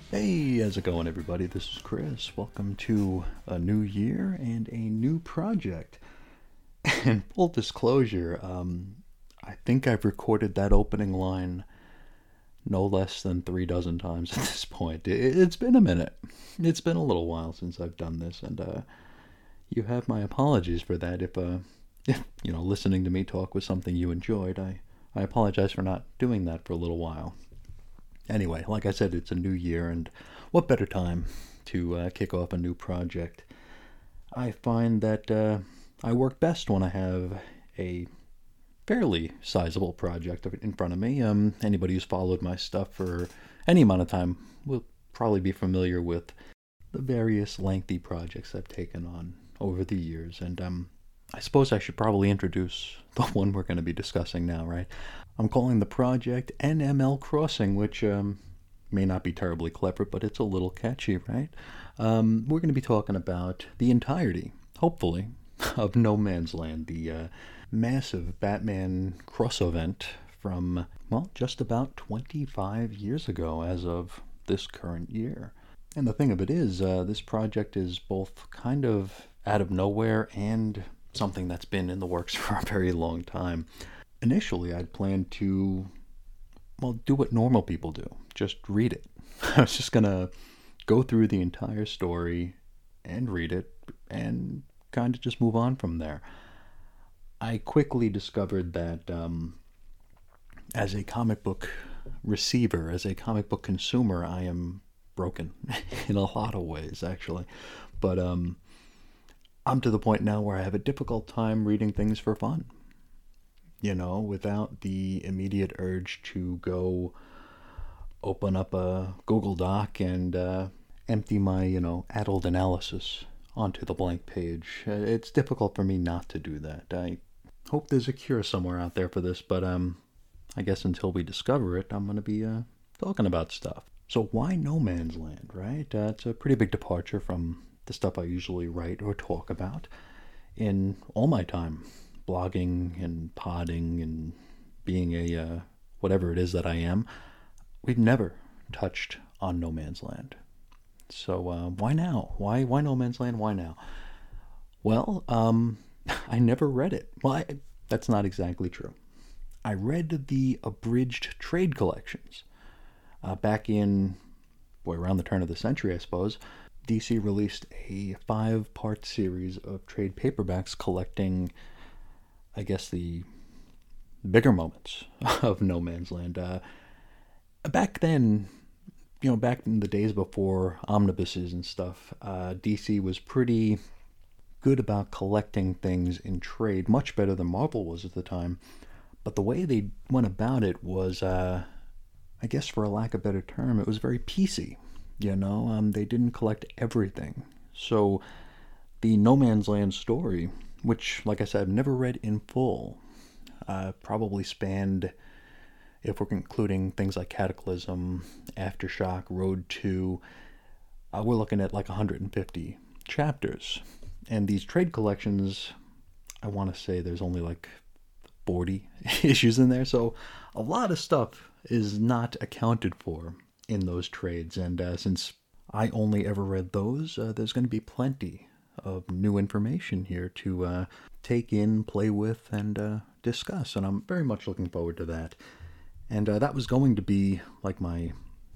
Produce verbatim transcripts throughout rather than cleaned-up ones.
Hey, how's it going, everybody? This is Chris. Welcome to a new year and a new project. And full disclosure, um, I think I've recorded that opening line no less than three dozen times at this point. It, it's been a minute. It's been a little while since I've done this, and uh, you have my apologies for that. If, uh, if you know, listening to me talk was something you enjoyed, I I apologize for not doing that for a little while. Anyway, like I said, it's a new year, and what better time to uh, kick off a new project? I find that uh, I work best when I have a fairly sizable project in front of me. Um, anybody who's followed my stuff for any amount of time will probably be familiar with the various lengthy projects I've taken on over the years, and um, I suppose I should probably introduce the one we're going to be discussing now, right? I'm calling the project N M L Crossing, which um, may not be terribly clever, but it's a little catchy, right? Um, we're going to be talking about the entirety, hopefully, of No Man's Land, the uh, massive Batman cross event from, well, just about twenty-five years ago as of this current year. And the thing of it is, uh, this project is both kind of out of nowhere and something that's been in the works for a very long time. Initially, I'd planned to, well, do what normal people do. Just read it. I was just gonna go through the entire story and read it and kind of just move on from there. I quickly discovered that um, as a comic book receiver, as a comic book consumer, I am broken in a lot of ways, actually. But um, I'm to the point now where I have a difficult time reading things for fun, you know, without the immediate urge to go open up a Google Doc and uh, empty my, you know, adult analysis onto the blank page. Uh, It's difficult for me not to do that. I hope there's a cure somewhere out there for this, but um, I guess until we discover it, I'm going to be uh, talking about stuff. So why No Man's Land, right? Uh, it's a pretty big departure from the stuff I usually write or talk about in all my time blogging and podding and being a uh, whatever it is that I am. We've never touched on No Man's Land. So uh, why now? Why why No Man's Land? Why now? Well, um, I never read it. Well, I, that's not exactly true. I read the abridged trade collections uh, back in, boy, around the turn of the century, I suppose. D C released a five-part series of trade paperbacks collecting, I guess, the bigger moments of No Man's Land. Uh, back then, you know, back in the days before omnibuses and stuff, uh, D C was pretty good about collecting things in trade, much better than Marvel was at the time. But the way they went about it was, uh, I guess for a lack of a better term, it was very P C. You know, um, they didn't collect everything. So the No Man's Land story, which, like I said, I've never read in full, uh, probably spanned, if we're including things like Cataclysm, Aftershock, Road to, uh, we're looking at like one hundred fifty chapters. And these trade collections, I want to say there's only like forty issues in there. So a lot of stuff is not accounted for in those trades. And uh, since I only ever read those, uh, there's going to be plenty of new information here to uh, take in, play with, and uh, discuss. And I'm very much looking forward to that. And uh, that was going to be like my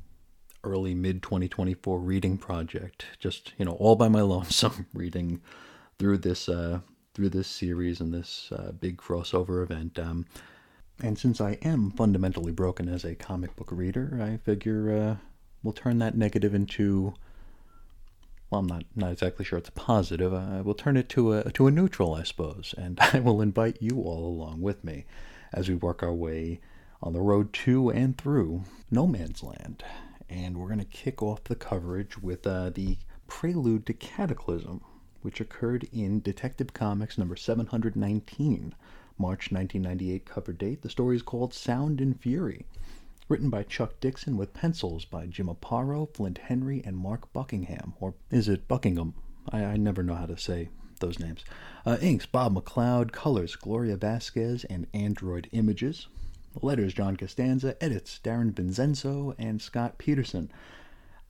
early mid twenty twenty-four reading project, just, you know, all by my lonesome, reading through this uh, through this series and this uh, big crossover event. Um, and since I am fundamentally broken as a comic book reader, I figure uh, we'll turn that negative into, well, I'm not not exactly sure it's positive. Uh, we'll turn it to a to a neutral, I suppose, and I will invite you all along with me as we work our way on the road to and through No Man's Land. And we're going to kick off the coverage with uh, the prelude to Cataclysm, which occurred in Detective Comics number seven hundred nineteen, March nineteen ninety-eight cover date. The story is called Sound and Fury, written by Chuck Dixon with pencils by Jim Aparo, Flint Henry, and Mark Buckingham. Or is it Buckingham? I, I never know how to say those names. Uh, inks, Bob McLeod. Colors, Gloria Vasquez and Android Images. Letters, John Costanza. Edits, Darren Vincenzo and Scott Peterson.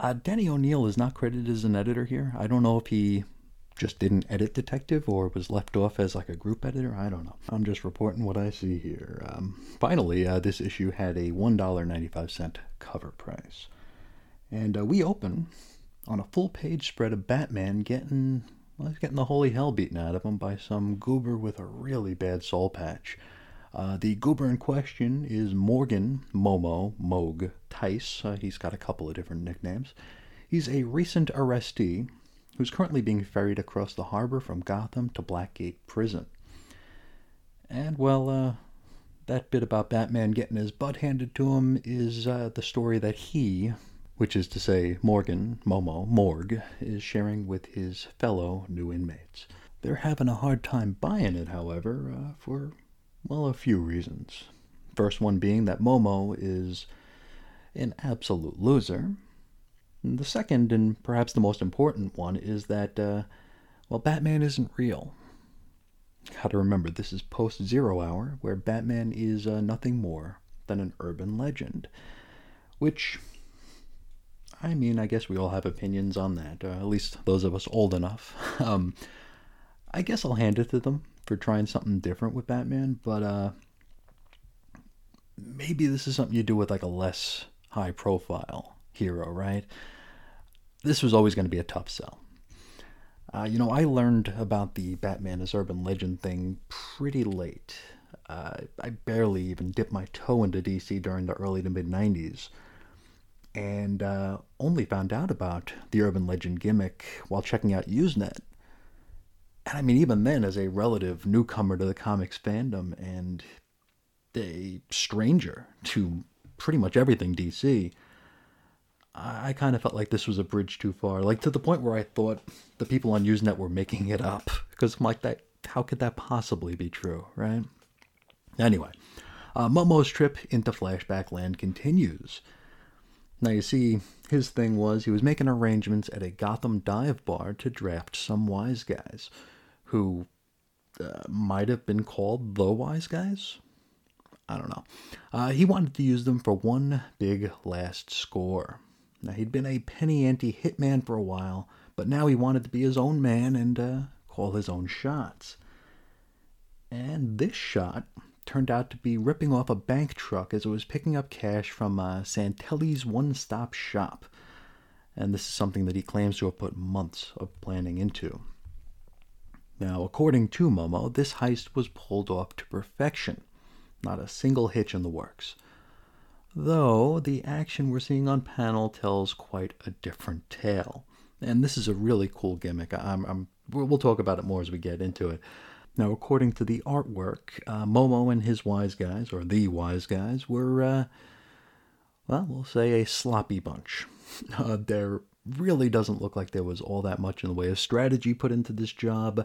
Uh, Danny O'Neil is not credited as an editor here. I don't know if he just didn't edit Detective or was left off as like a group editor. I don't know. I'm just reporting what I see here. Um, finally, uh, this issue had a one dollar and ninety-five cents cover price. And uh, we open on a full-page spread of Batman getting, well, he's getting the holy hell beaten out of him by some goober with a really bad soul patch. Uh, the goober in question is Morgan Momo Moog Tice. Uh, he's got a couple of different nicknames. He's a recent arrestee who's currently being ferried across the harbor from Gotham to Blackgate Prison. And, well, uh, that bit about Batman getting his butt handed to him is uh, the story that he, which is to say Morgan Momo Morg, is sharing with his fellow new inmates. They're having a hard time buying it, however, uh, for, well, a few reasons. First one being that Momo is an absolute loser. And the second, and perhaps the most important one, is that, uh, well, Batman isn't real. Gotta remember, this is post-Zero Hour, where Batman is uh, nothing more than an urban legend. Which, I mean, I guess we all have opinions on that, uh, at least those of us old enough. um, I guess I'll hand it to them for trying something different with Batman, but uh, maybe this is something you do with like a less high-profile hero, right? This was always going to be a tough sell. Uh, you know, I learned about the Batman as urban legend thing pretty late. Uh, I barely even dipped my toe into D C during the early to mid-nineties, and uh, only found out about the urban legend gimmick while checking out Usenet. And I mean, even then, as a relative newcomer to the comics fandom and a stranger to pretty much everything D C, I kind of felt like this was a bridge too far. Like, to the point where I thought the people on Usenet were making it up. Because I'm like, that, how could that possibly be true, right? Anyway, uh, Momo's trip into Flashback Land continues. Now, you see, his thing was he was making arrangements at a Gotham dive bar to draft some wise guys who uh, might have been called the Wise Guys. I don't know. Uh, he wanted to use them for one big last score. Now, he'd been a penny ante hitman for a while, but now he wanted to be his own man and uh, call his own shots. And this shot turned out to be ripping off a bank truck as it was picking up cash from uh, Santelli's one-stop shop. And this is something that he claims to have put months of planning into. Now, according to Momo, this heist was pulled off to perfection. Not a single hitch in the works. Though the action we're seeing on panel tells quite a different tale. And this is a really cool gimmick. I'm, I'm, we'll talk about it more as we get into it. Now, according to the artwork, uh, Momo and his wise guys, or the wise guys, were, uh, well, we'll say a sloppy bunch. Uh, there really doesn't look like there was all that much in the way of strategy put into this job.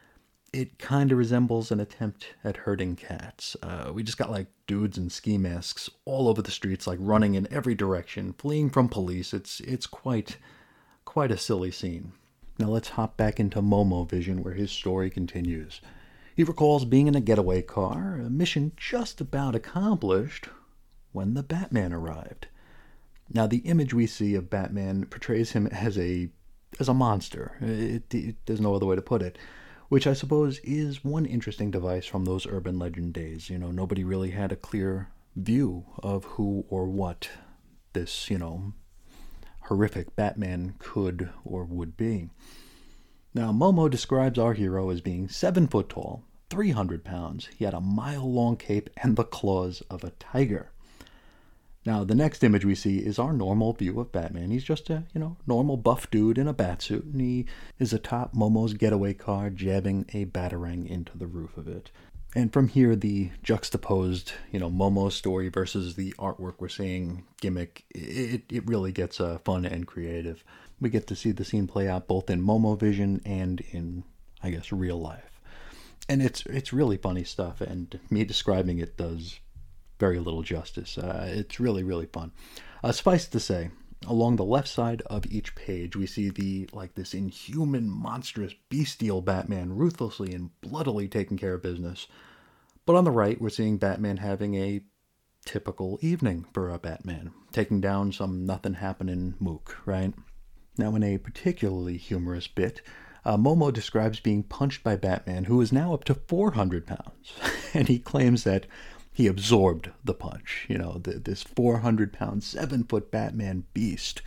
It kind of resembles an attempt at herding cats. Uh, we just got like dudes in ski masks all over the streets, like running in every direction, fleeing from police. It's it's quite quite a silly scene. Now let's hop back into Momo Vision, where his story continues. He recalls being in a getaway car, a mission just about accomplished, when the Batman arrived. Now the image we see of Batman portrays him as a as a monster. It, it, there's no other way to put it. Which I suppose is one interesting device from those urban legend days. You know, nobody really had a clear view of who or what this, you know, horrific Batman could or would be. Now, Momo describes our hero as being seven foot tall, three hundred pounds. He had a mile-long cape and the claws of a tiger. Now, the next image we see is our normal view of Batman. He's just a, you know, normal buff dude in a batsuit, and he is atop Momo's getaway car, jabbing a batarang into the roof of it. And from here, the juxtaposed, you know, Momo story versus the artwork we're seeing gimmick, it, it really gets uh, fun and creative. We get to see the scene play out both in Momo Vision and in, I guess, real life. And it's it's really funny stuff, and me describing it does very little justice. Uh, it's really, really fun. Uh, suffice to say, along the left side of each page, we see the, like, this inhuman, monstrous, bestial Batman ruthlessly and bloodily taking care of business. But on the right, we're seeing Batman having a typical evening for a Batman, taking down some nothing-happening mook, right? Now, in a particularly humorous bit, uh, Momo describes being punched by Batman, who is now up to four hundred pounds, and he claims that he absorbed the punch. You know, the, this four hundred pound, seven foot Batman beast.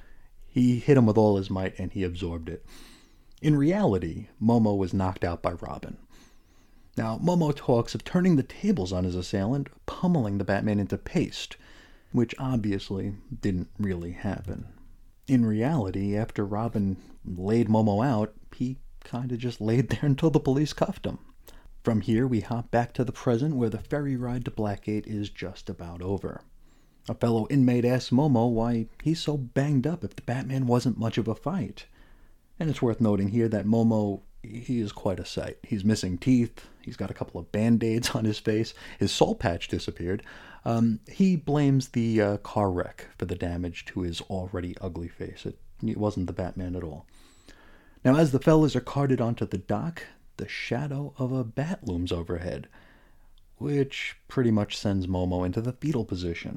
He hit him with all his might, and he absorbed it. In reality, Momo was knocked out by Robin. Now, Momo talks of turning the tables on his assailant, pummeling the Batman into paste, which obviously didn't really happen. In reality, after Robin laid Momo out, he kind of just laid there until the police cuffed him. From here, we hop back to the present, where the ferry ride to Blackgate is just about over. A fellow inmate asks Momo why he's so banged up if the Batman wasn't much of a fight. And it's worth noting here that Momo, he is quite a sight. He's missing teeth, he's got a couple of band-aids on his face, his soul patch disappeared. Um, he blames the uh, car wreck for the damage to his already ugly face. It, it wasn't the Batman at all. Now, as the fellas are carted onto the dock, the shadow of a bat looms overhead, which pretty much sends Momo into the fetal position.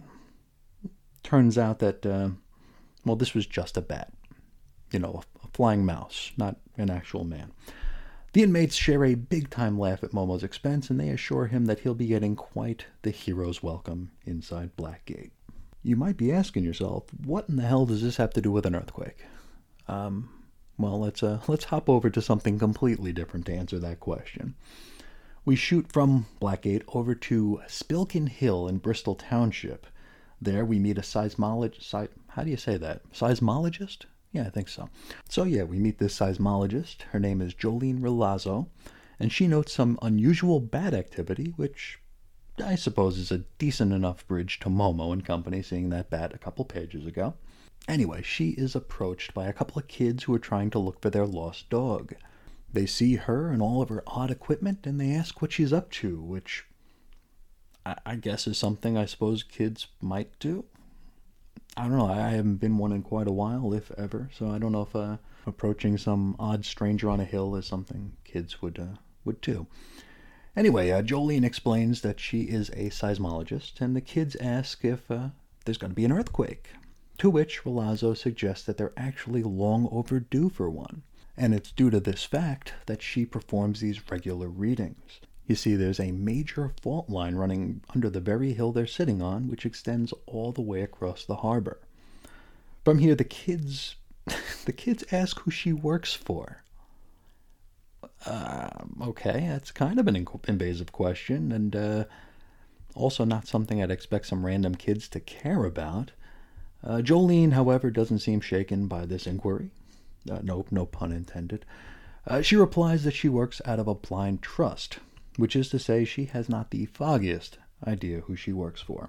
Turns out that, uh, well, this was just a bat. You know, a, a flying mouse, not an actual man. The inmates share a big-time laugh at Momo's expense, and they assure him that he'll be getting quite the hero's welcome inside Blackgate. You might be asking yourself, what in the hell does this have to do with an earthquake? Um, well, let's uh, let's hop over to something completely different to answer that question. We shoot from Blackgate over to Spilkin Hill in Bristol Township. There we meet a seismologist. Si- how do you say that? Seismologist? Yeah, I think so. So yeah, we meet this seismologist. Her name is Jolene Relazzo, and she notes some unusual bat activity, which I suppose is a decent enough bridge to Momo and company, seeing that bat a couple pages ago. Anyway, she is approached by a couple of kids who are trying to look for their lost dog. They see her and all of her odd equipment, and they ask what she's up to, which I, I guess is something I suppose kids might do. I don't know, I haven't been one in quite a while, if ever, so I don't know if uh, approaching some odd stranger on a hill is something kids would uh, would do. Anyway, uh, Jolene explains that she is a seismologist, and the kids ask if uh, there's going to be an earthquake, to which Relazzo suggests that they're actually long overdue for one, and it's due to this fact that she performs these regular readings. You see, there's a major fault line running under the very hill they're sitting on, which extends all the way across the harbor. From here, the kids, the kids ask who she works for. Uh, okay, that's kind of an invasive question, and uh, also not something I'd expect some random kids to care about. Uh, Jolene, however, doesn't seem shaken by this inquiry. Uh, no, no pun intended. Uh, she replies that she works out of a blind trust, which is to say she has not the foggiest idea who she works for.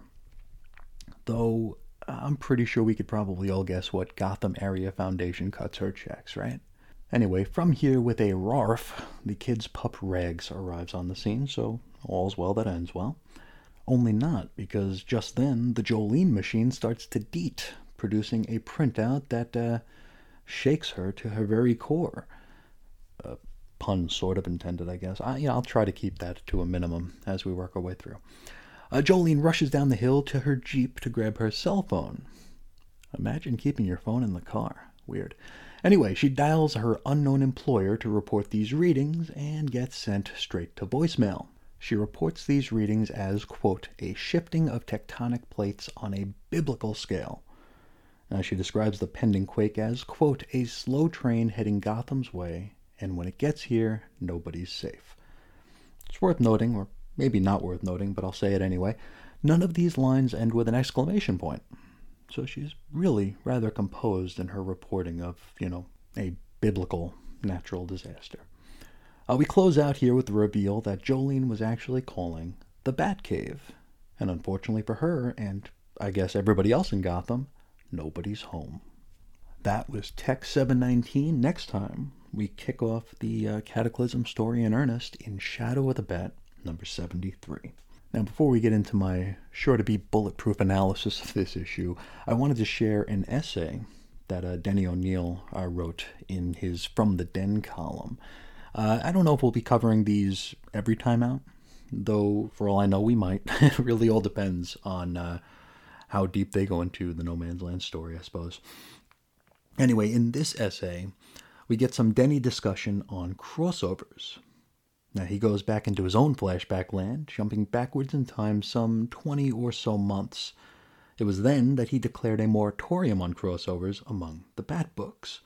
Though I'm pretty sure we could probably all guess what Gotham Area Foundation cuts her checks, right? Anyway, from here with a rarf, the kid's pup Rags arrives on the scene, so all's well that ends well. Only not, because just then the Jolene machine starts to deet, producing a printout that uh, shakes her to her very core. Uh, pun sort of intended, I guess. I, you know, I'll try to keep that to a minimum as we work our way through. Uh, Jolene rushes down the hill to her Jeep to grab her cell phone. Imagine keeping your phone in the car. Weird. Anyway, she dials her unknown employer to report these readings and gets sent straight to voicemail. She reports these readings as, quote, a shifting of tectonic plates on a biblical scale. Now, she describes the pending quake as, quote, a slow train heading Gotham's way, and when it gets here, nobody's safe. It's worth noting, or maybe not worth noting, but I'll say it anyway, none of these lines end with an exclamation point. So she's really rather composed in her reporting of, you know, a biblical natural disaster. Uh, we close out here with the reveal that Jolene was actually calling the Batcave. And unfortunately for her, and I guess everybody else in Gotham, nobody's home. That was Tech seven nineteen. Next time, we kick off the uh, Cataclysm story in earnest in Shadow of the Bat, number seventy-three. Now, before we get into my sure-to-be bulletproof analysis of this issue, I wanted to share an essay that uh, Denny O'Neil uh, wrote in his From the Den column. Uh, I don't know if we'll be covering these every time out, though for all I know we might. It really all depends on uh, how deep they go into the No Man's Land story, I suppose. Anyway, in this essay, we get some Denny discussion on crossovers. Now, he goes back into his own flashback land, jumping backwards in time some twenty or so months. It was then that he declared a moratorium on crossovers among the Bat books.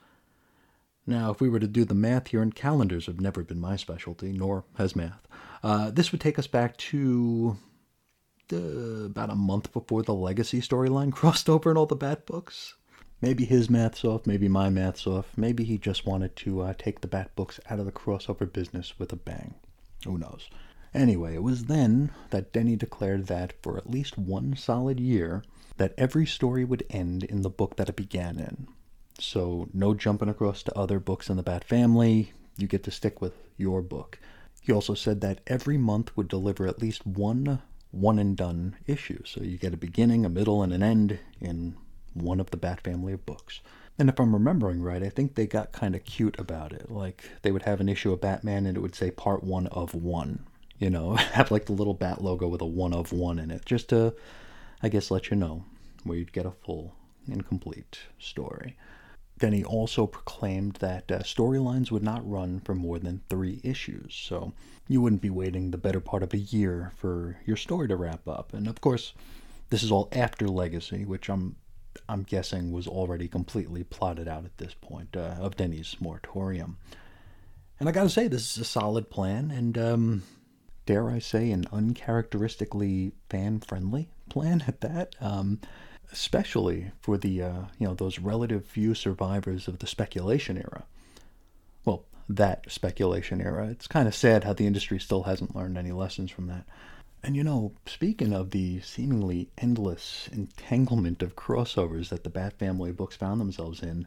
Now, if we were to do the math here, and calendars have never been my specialty, nor has math, uh, this would take us back to uh, about a month before the Legacy storyline crossed over in all the Bat books. Maybe his math's off, maybe my math's off. Maybe he just wanted to uh, take the Bat books out of the crossover business with a bang. Who knows? Anyway, it was then that Denny declared that for at least one solid year, that every story would end in the book that it began in. So no jumping across to other books in the Bat family. You get to stick with your book. He also said that every month would deliver at least one one-and-done issue. So you get a beginning, a middle, and an end in one of the Bat family of books. And if I'm remembering right, I think they got kind of cute about it. Like, they would have an issue of Batman and it would say part one of one. You know, have like the little Bat logo with a one of one in it. Just to, I guess, let you know where you'd get a full and complete story. Then he also proclaimed that uh, storylines would not run for more than three issues. So you wouldn't be waiting the better part of a year for your story to wrap up. And of course, this is all after Legacy, which I'm I'm guessing was already completely plotted out at this point, uh, of Denny's moratorium. And I gotta say, this is a solid plan, and um, dare I say, an uncharacteristically fan-friendly plan at that. Um, especially for the, uh, you know, those relative few survivors of the speculation era. Well, that speculation era. It's kind of sad how the industry still hasn't learned any lessons from that. And you know, speaking of the seemingly endless entanglement of crossovers that the Bat family books found themselves in,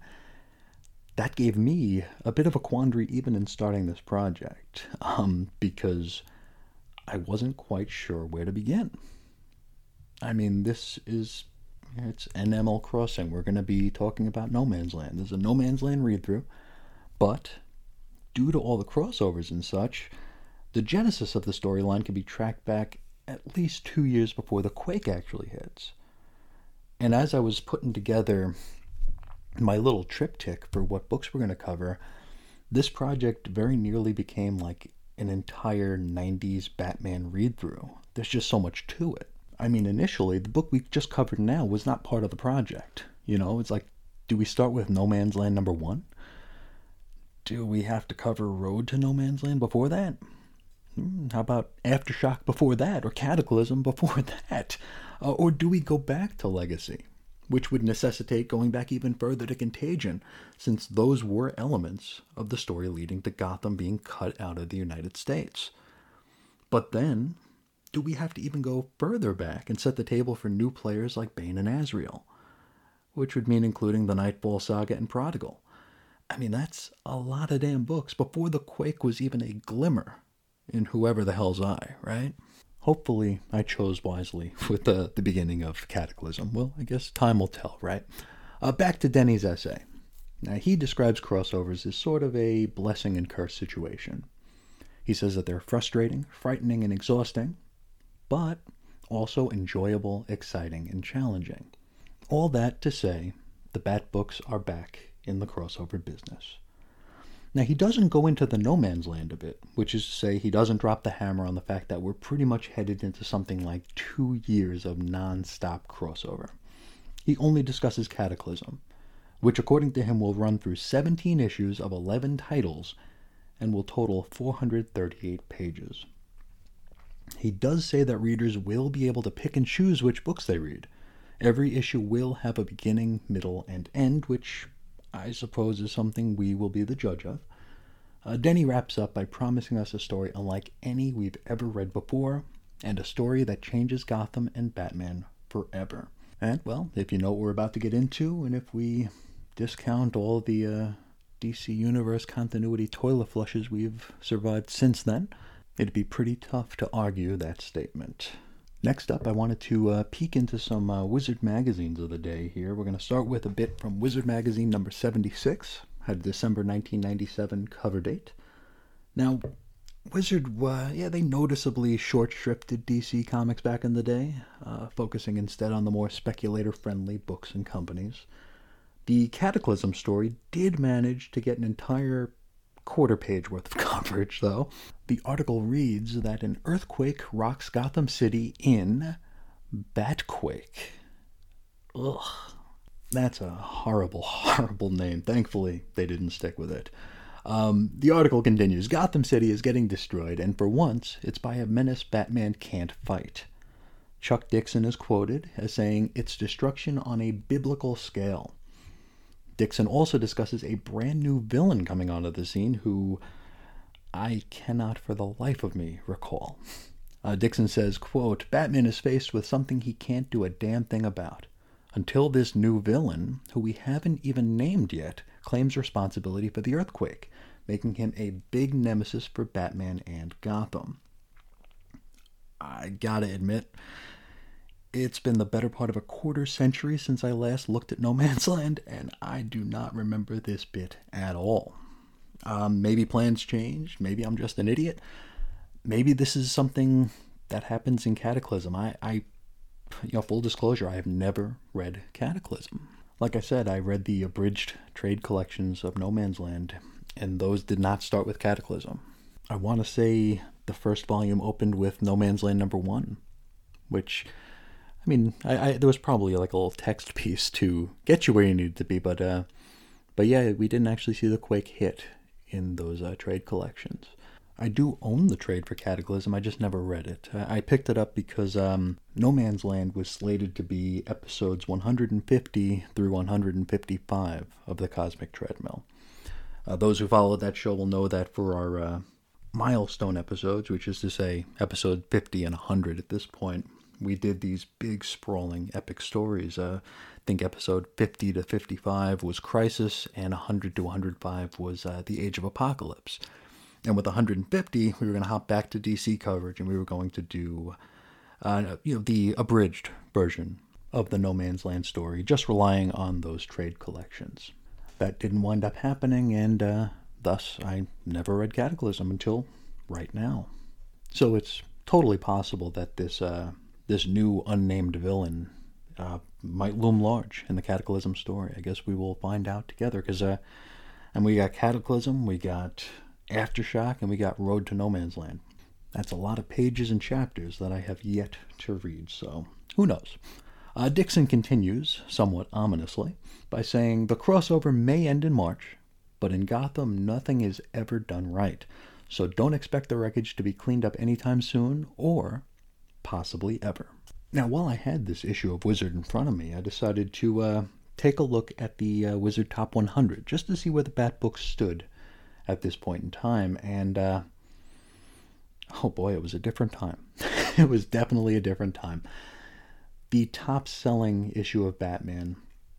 that gave me a bit of a quandary even in starting this project, um, because I wasn't quite sure where to begin. I mean, this is, it's N M L Crossing. We're going to be talking about No Man's Land. There's a No Man's Land read-through, but due to all the crossovers and such, the genesis of the storyline can be tracked back at least two years before the Quake actually hits. And as I was putting together my little triptych for what books we're going to cover, this project very nearly became like an entire nineties Batman read-through. There's just so much to it. I mean, initially, the book we just covered now was not part of the project. You know, it's like, do we start with No Man's Land number one? Do we have to cover Road to No Man's Land before that? Hmm, how about Aftershock before that, or Cataclysm before that? Uh, or do we go back to Legacy, which would necessitate going back even further to Contagion, since those were elements of the story leading to Gotham being cut out of the United States? But then, do we have to even go further back and set the table for new players like Bane and Azrael? Which would mean including the Nightfall Saga and Prodigal. I mean, that's a lot of damn books before the Quake was even a glimmer in Whoever the Hell's I, right? Hopefully, I chose wisely with the, the beginning of Cataclysm. Well, I guess time will tell, right? Uh, back to Denny's essay. Now, he describes crossovers as sort of a blessing and curse situation. He says that they're frustrating, frightening, and exhausting, but also enjoyable, exciting, and challenging. All that to say, the Bat books are back in the crossover business. Now, he doesn't go into the No Man's Land a bit, which is to say he doesn't drop the hammer on the fact that we're pretty much headed into something like two years of non-stop crossover. He only discusses Cataclysm, which according to him will run through seventeen issues of eleven titles and will total four hundred thirty-eight pages. He does say that readers will be able to pick and choose which books they read. Every issue will have a beginning, middle, and end, which I suppose is something we will be the judge of. Uh, Denny wraps up by promising us a story unlike any we've ever read before, and a story that changes Gotham and Batman forever. And, well, if you know what we're about to get into, and if we discount all the uh, D C Universe continuity toilet flushes we've survived since then, it'd be pretty tough to argue that statement. Next up, I wanted to uh, peek into some uh, Wizard magazines of the day here. We're going to start with a bit from Wizard magazine number seventy-six, had a December nineteen ninety-seven cover date. Now, Wizard, uh, yeah, they noticeably short-shrifted D C Comics back in the day, uh, focusing instead on the more speculator-friendly books and companies. The Cataclysm story did manage to get an entire quarter page worth of coverage, though. The article reads that an earthquake rocks Gotham City in Batquake. Ugh. That's a horrible, horrible name. Thankfully, they didn't stick with it. Um, the article continues, Gotham City is getting destroyed, and for once, it's by a menace Batman can't fight. Chuck Dixon is quoted as saying, it's destruction on a biblical scale. Dixon also discusses a brand new villain coming onto the scene who I cannot for the life of me recall. Uh, Dixon says, quote, Batman is faced with something he can't do a damn thing about. Until this new villain, who we haven't even named yet, claims responsibility for the earthquake, making him a big nemesis for Batman and Gotham. I gotta admit, it's been the better part of a quarter century since I last looked at No Man's Land, and I do not remember this bit at all. Um, maybe plans changed, maybe I'm just an idiot, maybe this is something that happens in Cataclysm. I, I you know, full disclosure, I have never read Cataclysm. Like I said, I read the abridged trade collections of No Man's Land, and those did not start with Cataclysm. I want to say the first volume opened with No Man's Land number one, which, I mean, I, I there was probably like a little text piece to get you where you needed to be, but uh, but yeah, we didn't actually see the Quake hit in those uh, trade collections. I do own the trade for Cataclysm, I just never read it. I picked it up because um, No Man's Land was slated to be episodes one hundred fifty through one hundred fifty-five of the Cosmic Treadmill. Uh, those who followed that show will know that for our uh, milestone episodes, which is to say episode fifty and one hundred at this point, we did these big, sprawling, epic stories. Uh, I think episode fifty to fifty-five was Crisis, and one hundred to one hundred five was uh, The Age of Apocalypse. And with one hundred fifty, we were going to hop back to D C coverage, and we were going to do, uh, you know, the abridged version of the No Man's Land story, just relying on those trade collections. That didn't wind up happening, and uh, thus I never read Cataclysm until right now. So it's totally possible that this uh, this new unnamed villain uh, might loom large in the Cataclysm story. I guess we will find out together, because uh, and we got Cataclysm, we got Aftershock, and we got Road to No Man's Land. That's a lot of pages and chapters that I have yet to read, so who knows. Uh, Dixon continues, somewhat ominously, by saying, the crossover may end in March, but in Gotham nothing is ever done right, so don't expect the wreckage to be cleaned up anytime soon, or possibly ever. Now, while I had this issue of Wizard in front of me, I decided to uh, take a look at the uh, Wizard Top one hundred, just to see where the Bat books stood at this point in time, and uh, oh boy, it was a different time. It was definitely a different time. The top-selling issue of Batman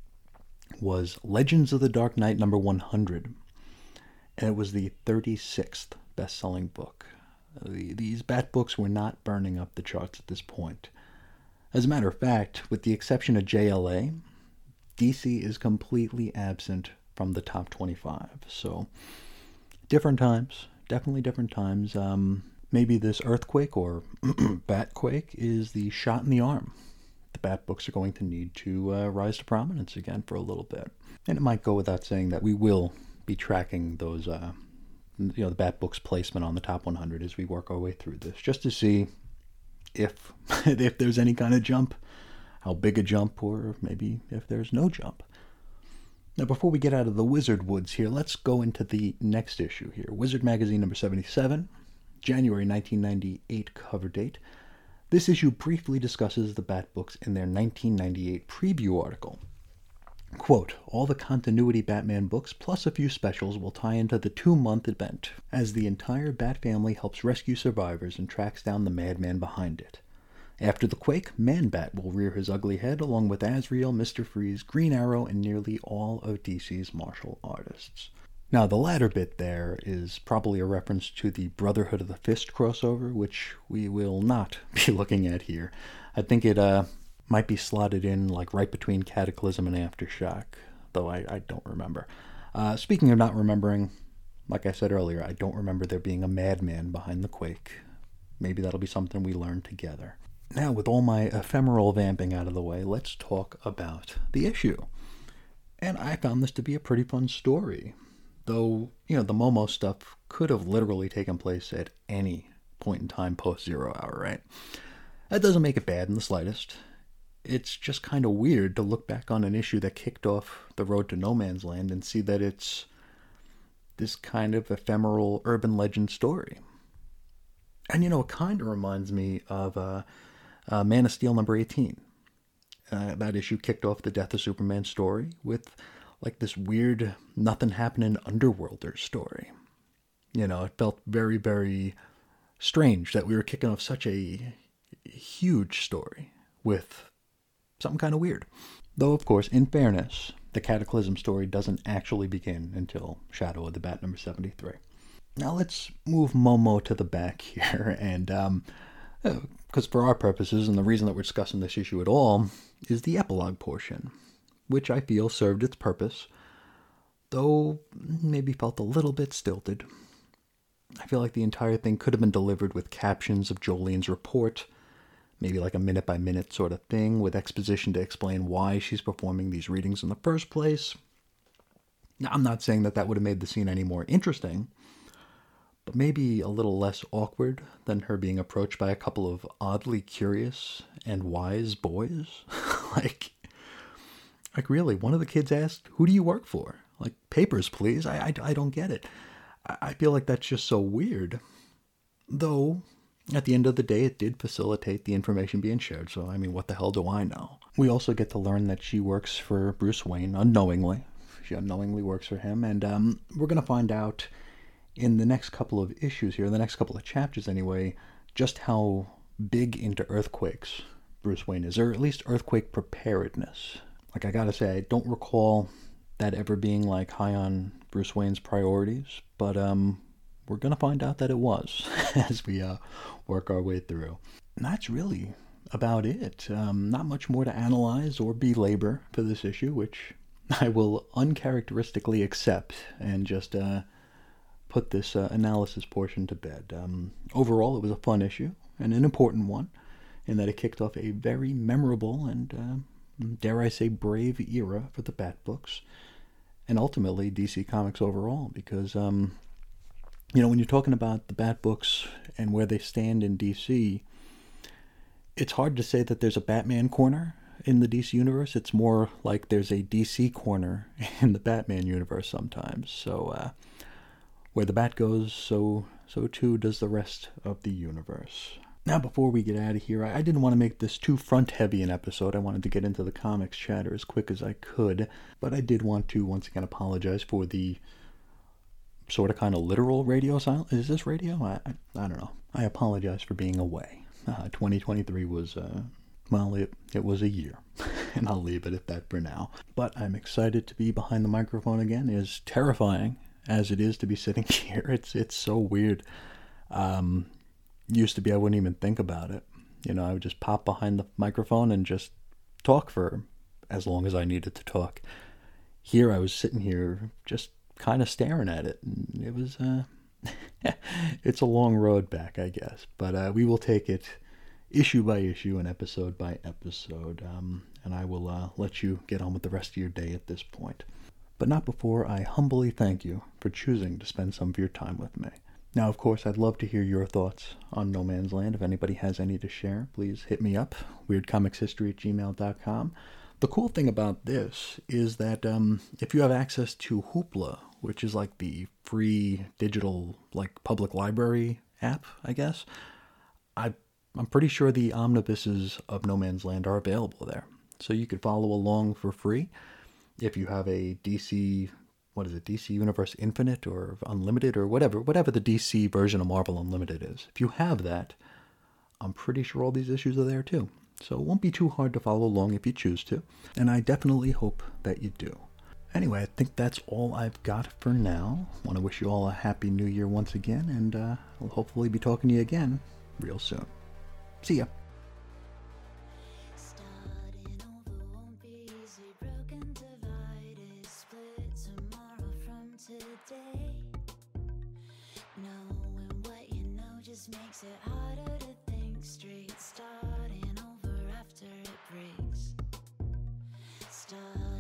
was Legends of the Dark Knight number one hundred, and it was the thirty-sixth best-selling book. The, these Bat books were not burning up the charts at this point. As a matter of fact, with the exception of J L A, D C is completely absent from the top twenty-five, so different times, definitely different times. Um, maybe this earthquake or Batquake is the shot in the arm the Bat books are going to need to uh, rise to prominence again for a little bit. And it might go without saying that we will be tracking those, uh, you know, the Bat books placement on the top one hundred as we work our way through this, just to see if if there's any kind of jump, how big a jump, or maybe if there's no jump. Now, before we get out of the Wizard woods here, let's go into the next issue here. Wizard Magazine number seventy-seven, January nineteen ninety-eight cover date. This issue briefly discusses the Bat books in their nineteen ninety-eight preview article. Quote, all the continuity Batman books plus a few specials will tie into the two-month event, as the entire Bat family helps rescue survivors and tracks down the madman behind it. After the quake, Man-Bat will rear his ugly head along with Azrael, Mister Freeze, Green Arrow, and nearly all of D C's martial artists. Now, the latter bit there is probably a reference to the Brotherhood of the Fist crossover, which we will not be looking at here. I think it uh, might be slotted in like right between Cataclysm and Aftershock, though I, I don't remember. Uh, speaking of not remembering, like I said earlier, I don't remember there being a madman behind the quake. Maybe that'll be something we learn together. Now, with all my ephemeral vamping out of the way, let's talk about the issue. And I found this to be a pretty fun story. Though, you know, the Momo stuff could have literally taken place at any point in time post-Zero Hour, right? That doesn't make it bad in the slightest. It's just kind of weird to look back on an issue that kicked off the road to No Man's Land and see that it's this kind of ephemeral urban legend story. And, you know, it kind of reminds me of uh, uh, Man of Steel number eighteen. Uh, that issue kicked off the Death of Superman story with, like, this weird nothing happening underworlder story. You know, it felt very, very strange that we were kicking off such a huge story with something kind of weird. Though, of course, in fairness, the Cataclysm story doesn't actually begin until Shadow of the Bat number seventy-three. Now let's move Momo to the back here, and um, because for our purposes, and the reason that we're discussing this issue at all, is the epilogue portion, which I feel served its purpose, though maybe felt a little bit stilted. I feel like the entire thing could have been delivered with captions of Jolene's report, maybe like a minute-by-minute sort of thing, with exposition to explain why she's performing these readings in the first place. Now, I'm not saying that that would have made the scene any more interesting, but maybe a little less awkward than her being approached by a couple of oddly curious and wise boys. like, like really, one of the kids asked, "Who do you work for?" Like, "Papers, please." I, I, I don't get it. I, I feel like that's just so weird. Though, at the end of the day, it did facilitate the information being shared, so, I mean, what the hell do I know? We also get to learn that she works for Bruce Wayne unknowingly. She unknowingly works for him, and um, we're going to find out in the next couple of issues here, the next couple of chapters anyway, just how big into earthquakes Bruce Wayne is, or at least earthquake preparedness. Like, I gotta say, I don't recall that ever being, like, high on Bruce Wayne's priorities, but um, we're gonna find out that it was as we uh, work our way through. And that's really about it. Um, not much more to analyze or belabor for this issue, which I will uncharacteristically accept and just uh, put this uh, analysis portion to bed. Um, overall, it was a fun issue and an important one in that it kicked off a very memorable and, uh, dare I say, brave era for the Bat books, and ultimately D C Comics overall, because, um, you know, when you're talking about the Bat books and where they stand in D C, it's hard to say that there's a Batman corner in the D C universe. It's more like there's a D C corner in the Batman universe sometimes. So, uh, where the Bat goes, so so too does the rest of the universe. Now, before we get out of here, I, I didn't want to make this too front-heavy an episode. I wanted to get into the comics chatter as quick as I could, but I did want to once again apologize for the sort of kind of literal radio silence. Is this radio? I, I, I don't know. I apologize for being away. Uh, twenty twenty-three was, uh, well, it, it was a year, and I'll leave it at that for now. But I'm excited to be behind the microphone again. It is terrifying as it is to be sitting here. It's it's so weird. Um, used to be I wouldn't even think about it. You know, I would just pop behind the microphone and just talk for as long as I needed to talk. Here I was sitting here just kind of staring at it, and it was uh, it's a long road back, I guess. But uh, we will take it issue by issue and episode by episode, um, and I will uh, let you get on with the rest of your day at this point. But not before I humbly thank you for choosing to spend some of your time with me. Now, of course, I'd love to hear your thoughts on No Man's Land. If anybody has any to share, please hit me up, weird comics history at gmail dot com. The cool thing about this is that um, if you have access to Hoopla, which is like the free digital like public library app, I guess, I, I'm pretty sure the omnibuses of No Man's Land are available there. So you could follow along for free. If you have a D C, what is it, D C Universe Infinite or Unlimited or whatever, whatever the D C version of Marvel Unlimited is. If you have that, I'm pretty sure all these issues are there too. So it won't be too hard to follow along if you choose to. And I definitely hope that you do. Anyway, I think that's all I've got for now. I want to wish you all a happy new year once again, and uh, I'll hopefully be talking to you again real soon. See ya. Today just makes it harder to think straight. Starting over after it breaks. Start